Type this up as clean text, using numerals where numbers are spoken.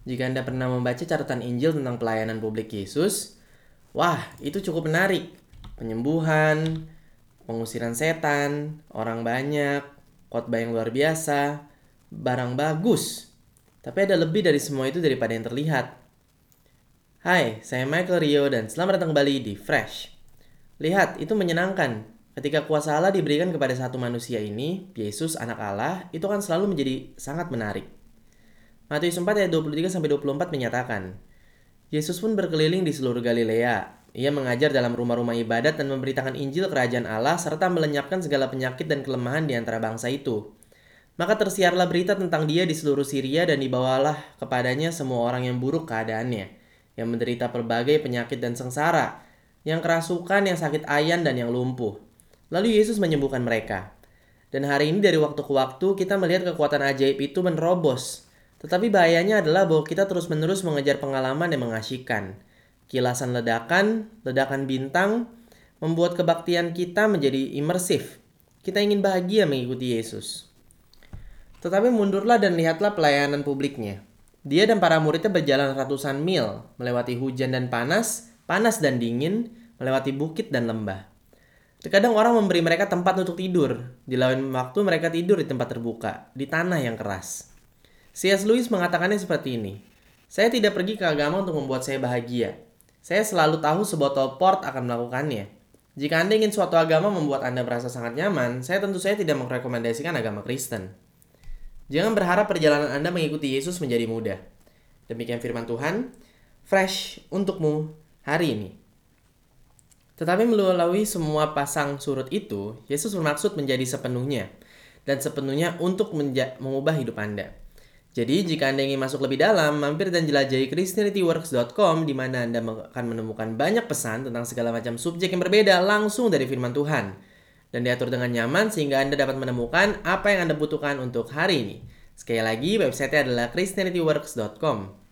Jika Anda pernah membaca catatan Injil tentang pelayanan publik Yesus, wah, itu cukup menarik. Penyembuhan, pengusiran setan, orang banyak, khotbah yang luar biasa, barang bagus. Tapi ada lebih dari semua itu daripada yang terlihat. Hai, saya Michael Rio dan selamat datang kembali di Fresh. Lihat, itu menyenangkan. Ketika kuasa Allah diberikan kepada satu manusia ini, Yesus anak Allah, itu kan selalu menjadi sangat menarik. Matius 4 ayat 23-24 menyatakan, Yesus pun berkeliling di seluruh Galilea. Ia mengajar dalam rumah-rumah ibadat dan memberitakan Injil kerajaan Allah serta melenyapkan segala penyakit dan kelemahan di antara bangsa itu. Maka tersiarlah berita tentang dia di seluruh Syria dan dibawalah kepadanya semua orang yang buruk keadaannya, yang menderita berbagai penyakit dan sengsara, yang kerasukan, yang sakit ayan, dan yang lumpuh. Lalu Yesus menyembuhkan mereka. Dan hari ini dari waktu ke waktu kita melihat kekuatan ajaib itu menerobos. Tetapi bahayanya adalah bahwa kita terus-menerus mengejar pengalaman yang mengasyikkan. Kilasan ledakan, ledakan bintang, membuat kebaktian kita menjadi imersif. Kita ingin bahagia mengikuti Yesus. Tetapi mundurlah dan lihatlah pelayanan publiknya. Dia dan para muridnya berjalan ratusan mil, melewati hujan dan panas, panas dan dingin, melewati bukit dan lembah. Terkadang orang memberi mereka tempat untuk tidur. Di lain waktu mereka tidur di tempat terbuka, di tanah yang keras. C.S. Lewis mengatakannya seperti ini. Saya tidak pergi ke agama untuk membuat saya bahagia. Saya selalu tahu sebotol port akan melakukannya. Jika Anda ingin suatu agama membuat Anda merasa sangat nyaman, saya tentu saja tidak merekomendasikan agama Kristen. Jangan berharap perjalanan Anda mengikuti Yesus menjadi mudah. Demikian firman Tuhan, fresh untukmu hari ini. Tetapi melalui semua pasang surut itu, Yesus bermaksud menjadi sepenuhnya, dan sepenuhnya untuk mengubah hidup Anda. Jadi, jika Anda ingin masuk lebih dalam, mampir dan jelajahi christianityworks.com di mana Anda akan menemukan banyak pesan tentang segala macam subjek yang berbeda langsung dari firman Tuhan. Dan diatur dengan nyaman sehingga Anda dapat menemukan apa yang Anda butuhkan untuk hari ini. Sekali lagi, website-nya adalah christianityworks.com.